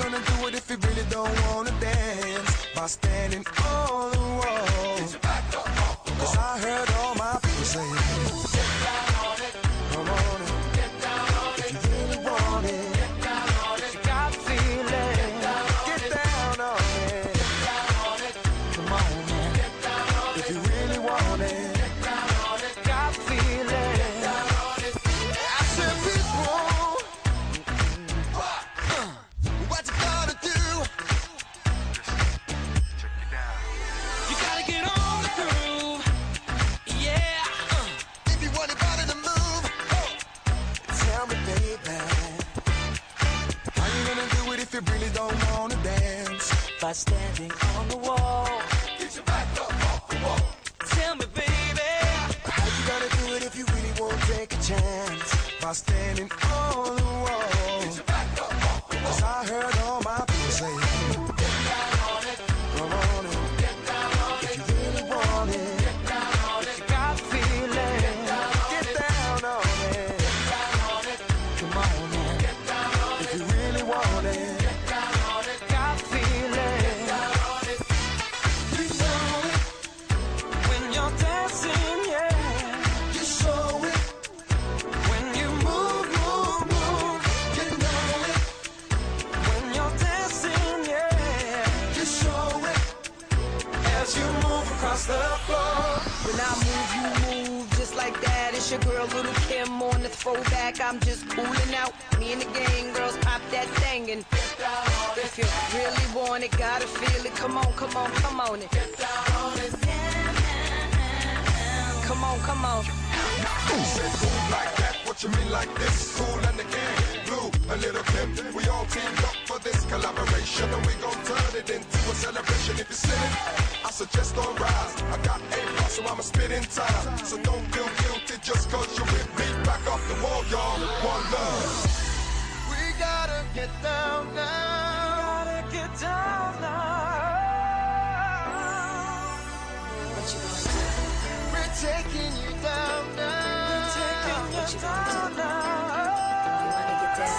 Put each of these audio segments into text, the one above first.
gonna do it if you really don't wanna dance? By standing on the wall. Get your back up off the wall. 'Cause I heard all my people say, get down on it. Come on it. Get down on it. If you really want it. Get down on it. If you got feeling. Get down on it. Get down on it. Get down on it. Come on, man. Get down on it. If you really want it. Get down on it. Got feeling. Get down on it. I said people. What you gonna do? Check it out. You gotta get on the groove. Yeah. If you want your body to move, tell me, baby. How you gonna do it if you really don't wanna dance? By standing on the wall. Get your back up off the wall. Tell me, baby. How you gonna do it if you really won't take a chance? By standing on the wall. Get your back up off the wall. 'Cause I heard all my people say, get down on it. Come on it. Get down on it. If you really want it. Get down on it. If you got feeling. Get down on it. Get down on it. Get down on it. Come on, man. Get down on it. If you really want it. Get down on it. Got feeling. Get down on it. You know it. When you're dancing, yeah. You show it. When you move, move, move. You know it. When you're dancing, yeah. You show it. As you move across the floor. When I move, you move just like that. It's your girl, Little Kim, on the throwback. I'm just cooling out. Me and the gang girls pop that thing and Get down on it. if you really want it, gotta feel it. Come on, come on, come on it. Get down on it. Come on, come on. Who said cool like that? What you mean like this? Cool and the gang, Blue and Little Kim. We all teamed up for this collaboration, and we gon' turn it into a celebration. If you're sitting, I suggest don't rise. I got A+, so I'ma spit in time. So don't feel guilty just 'cause you're with me. Back off the wall, y'all. One love. We gotta get down now. Gotta get down now. What you gonna do? We're taking you down now. We're taking you What you gonna down do? now. You wanna get down?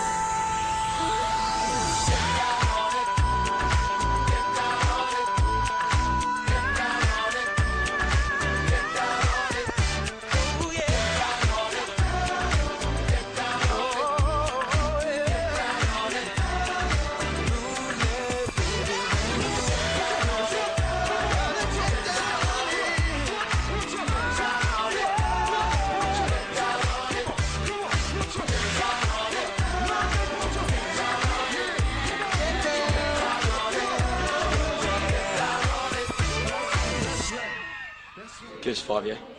Get down on it. Get down on it. Get down on it. Get down on it. Oh yeah. Get down on it. Get down on it. Oh yeah. Get down on it. Ooh, yeah, baby. Give us 5, yeah?